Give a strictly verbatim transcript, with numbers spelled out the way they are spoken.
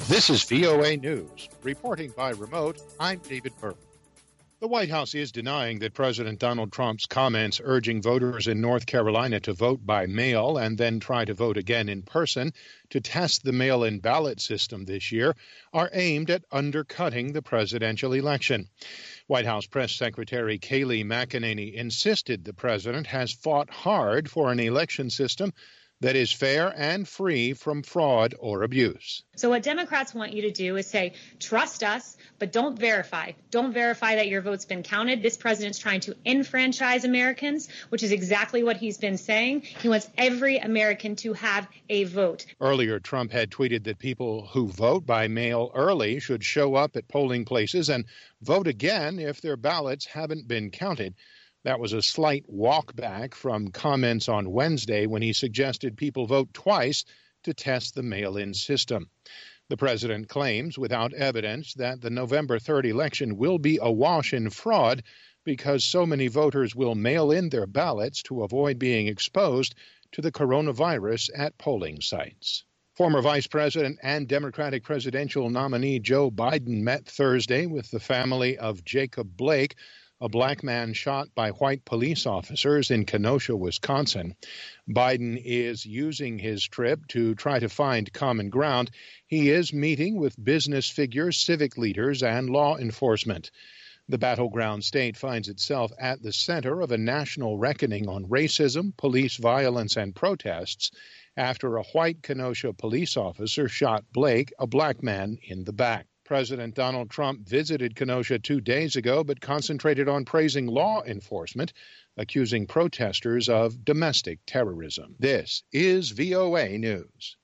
This is V O A News. Reporting by remote, I'm David Burke. The White House is denying that President Donald Trump's comments urging voters in North Carolina to vote by mail and then try to vote again in person to test the mail-in ballot system this year are aimed at undercutting the presidential election. White House Press Secretary Kayleigh McEnany insisted the president has fought hard for an election system that is fair and free from fraud or abuse. So what Democrats want you to do is say, trust us, but don't verify. Don't verify that your vote's been counted. This president's trying to enfranchise Americans, which is exactly what he's been saying. He wants every American to have a vote. Earlier, Trump had tweeted that people who vote by mail early should show up at polling places and vote again if their ballots haven't been counted. That was a slight walk back from comments on Wednesday when he suggested people vote twice to test the mail-in system. The president claims, without evidence, that the November third election will be awash in fraud because so many voters will mail in their ballots to avoid being exposed to the coronavirus at polling sites. Former Vice President and Democratic presidential nominee Joe Biden met Thursday with the family of Jacob Blake, a black man shot by white police officers in Kenosha, Wisconsin. Biden is using his trip to try to find common ground. He is meeting with business figures, civic leaders, and law enforcement. The battleground state finds itself at the center of a national reckoning on racism, police violence, and protests after a white Kenosha police officer shot Blake, a black man, in the back. President Donald Trump visited Kenosha two days ago, but concentrated on praising law enforcement, accusing protesters of domestic terrorism. This is V O A News.